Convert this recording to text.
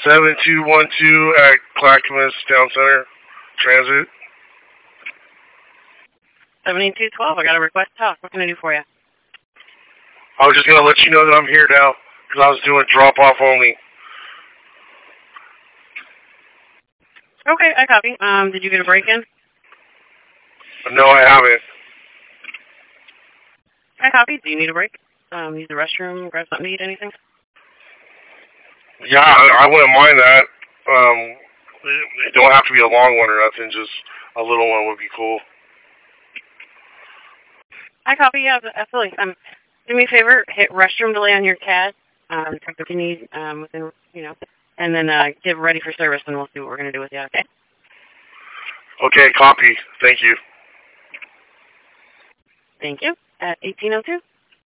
7212 at Clackamas Town Center Transit. 78212. I got a request to talk. What can I do for you? I was just gonna let you know that I'm here now because I was doing drop off only. Okay, I copy. Did you get a break in? No, I haven't. I copy. Do you need a break? Use the restroom, grab something to eat, anything? Yeah, I wouldn't mind that. It don't have to be a long one or nothing. Just a little one would be cool. I copy. Yeah, absolutely. Do me a favor. Hit restroom delay on your cat. Check what you need within, and then get ready for service, and we'll see what we're gonna do with you. Okay. Okay, copy. Thank you. Thank you. At 1802.